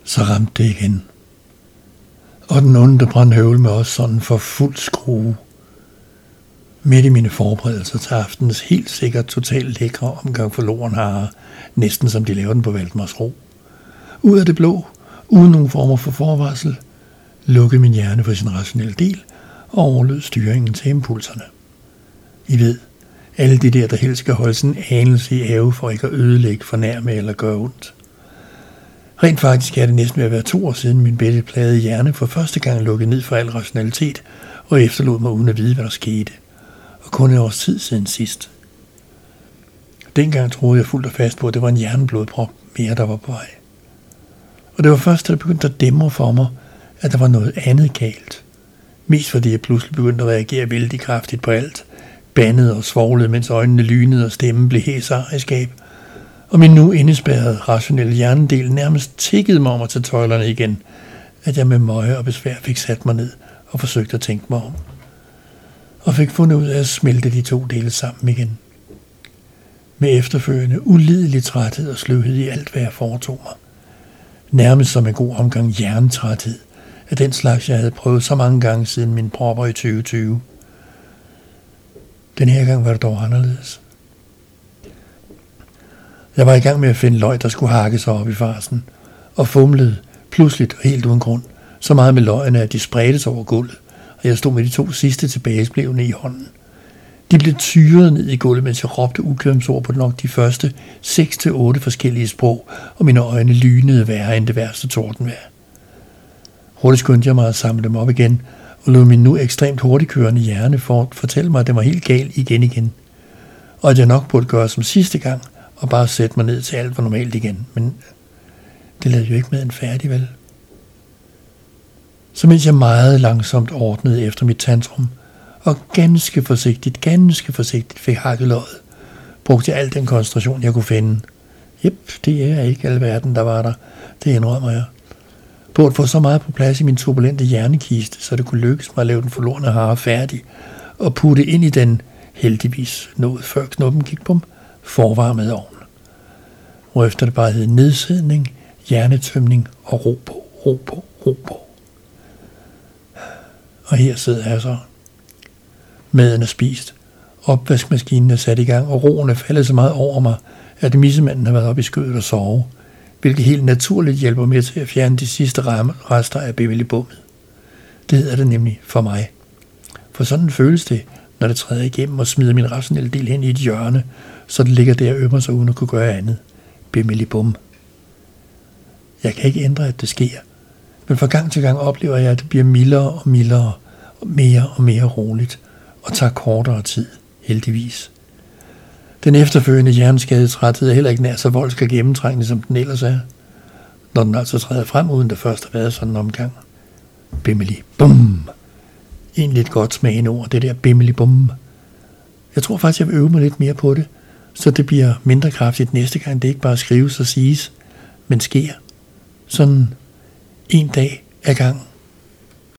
Så ramte det igen. Og den onde brandhøvl med os sådan for fuld skrue. Midt i mine forberedelser til aftens helt sikkert totalt lækre omgang for lorenharer, næsten som de laver den på Valdemarsro. Ud af det blå, uden nogen former for forvarsel, lukkede min hjerne for sin rationelle del og overlød styringen til impulserne. I ved, alle de der helst skal holde sin anelse i ave for ikke at ødelægge, fornærme eller gøre ondt. Rent faktisk er det næsten ved at være 2 år siden min bælteplagede hjerne for første gang lukkede ned for al rationalitet og efterlod mig uden at vide, hvad der skete. Og kun et års tid siden sidst. Dengang troede jeg fuldt og fast på, at det var en hjerneblodprop mere, der var på vej. Og det var først, da det begyndte at dæmre for mig, at der var noget andet galt. Mest fordi jeg pludselig begyndte at reagere vældig kraftigt på alt. Bandede og svoglede, mens øjnene lynede og stemmen blev hæsarskab. Og min nu indespærrede rationelle hjernedel nærmest tikkede mig om at tage tøjlerne igen, at jeg med møje og besvær fik sat mig ned og forsøgte at tænke mig om. Og fik fundet ud af at smelte de 2 dele sammen igen. Med efterfølgende ulidelig træthed og sløvhed i alt, hvad jeg foretog mig. Nærmest som en god omgang hjernetræthed af den slags, jeg havde prøvet så mange gange siden min propper i 2020. Den her gang var det dog anderledes. Jeg var i gang med at finde løg, der skulle hakke sig op i farsen, og fumlede pludseligt og helt uden grund, så meget med løgene, at de spredtes over gulvet, og jeg stod med de 2 sidste tilbageblevne i hånden. De blev tyret ned i gulvet, mens jeg råbte ukvemsord på nok de første 6-8 forskellige sprog, og mine øjne lynede værre end det værste tordenvejr. Hurtigt skyndte jeg mig at samle dem op igen, og lod min nu ekstremt hurtigkørende hjerne fortælle mig, at det var helt galt igen, og at jeg nok burde gøre som sidste gang, og bare sætte mig ned til alt var normalt igen, men det lavede jo ikke med en færdig, vel? Så mens jeg meget langsomt ordnede efter mit tantrum, og ganske forsigtigt fik hakket løget, brugte jeg al den koncentration, jeg kunne finde. Jep, det er ikke alverden, der var der. Det indrømmer jeg. På at få så meget på plads i min turbulente hjernekiste, så det kunne lykkes mig at lave den forlorne hare færdig, og putte ind i den, heldigvis noget før knuppen gik på, forvarmede ovn. Og efter det bare hed nedsædning, hjernetømning og ro på. Og her sidder jeg så. Maden er spist, opvaskemaskinen er sat i gang, og roen er faldet så meget over mig, at missemanden har været oppe i skødet og sove, hvilket helt naturligt hjælper med til at fjerne de sidste rester af bimmelibummet. Det hedder det nemlig for mig. For sådan føles det, når det træder igennem og smider min rationelle del hen i et hjørne, så det ligger der og ømmer sig uden at kunne gøre andet. Bimmelibum. Jeg kan ikke ændre, at det sker, men fra gang til gang oplever jeg, at det bliver mildere og mildere, og mere roligt, og tager kortere tid, heldigvis. Den efterfølgende hjerneskadetræthed er heller ikke nær så voldsk og gennemtrængende, som den ellers er, når den altså træder frem, uden der først har været sådan en omgang. Bimmelibum. Egentlig et godt smagende ord, det der bimmelibum. Jeg tror faktisk, jeg vil øve mig lidt mere på det, så det bliver mindre kraftigt næste gang, det ikke bare skrives og siges, men sker. Sådan en dag ad gangen.